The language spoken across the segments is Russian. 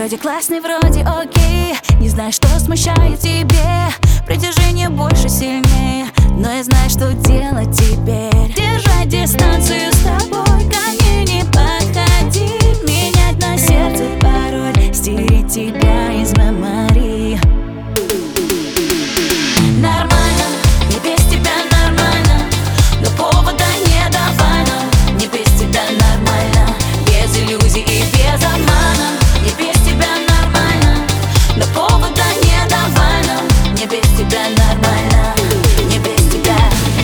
вроде классный, вроде окей. Не знаю, что смущает тебе. Притяжение больше, сильнее. Но я знаю, что делать теперь. Держать дистанцию с тобой, ко мне не подходи. Менять на сердце пароль, стереть тебя из мемории. Нормально, не без тебя нормально. Но повода не давай нам. Не без тебя нормально. Без иллюзий и без обмана. Не без тебя нормально. Но повода не давай нам. Не без тебя нормально. Не без тебя.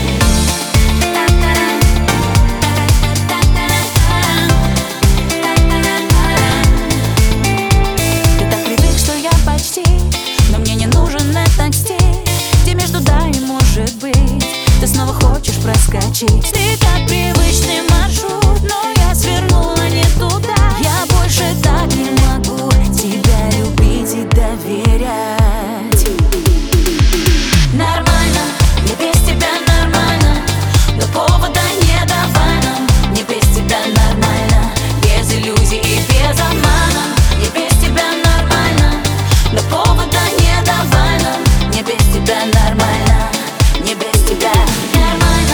Ты так привык, что я почти. Но мне не нужен этот стиль, где между да и может быть ты снова хочешь проскочить. Ты как привычный маршрут, но я свернула не туда. Я больше так не могу тебя любить и доверять. Нормально, не без тебя нормально. Но повода не давай нам. Не без тебя нормально. Без иллюзий и без обмана. Не без тебя нормально. Но повода не давай нам. Не без тебя нормально. Не без тебя нормально.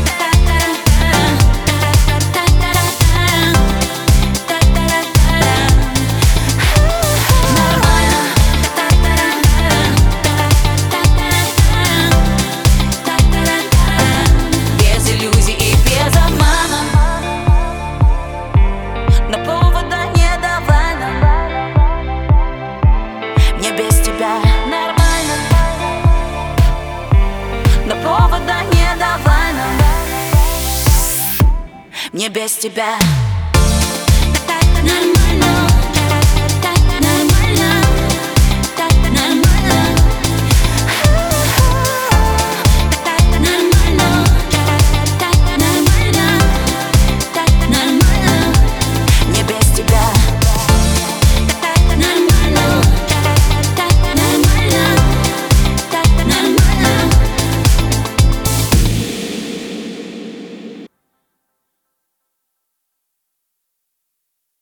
Без иллюзий и без обмана. Но повода не давай нам. Мне без тебя нормально. Но повода не давай нам. Мне без тебя.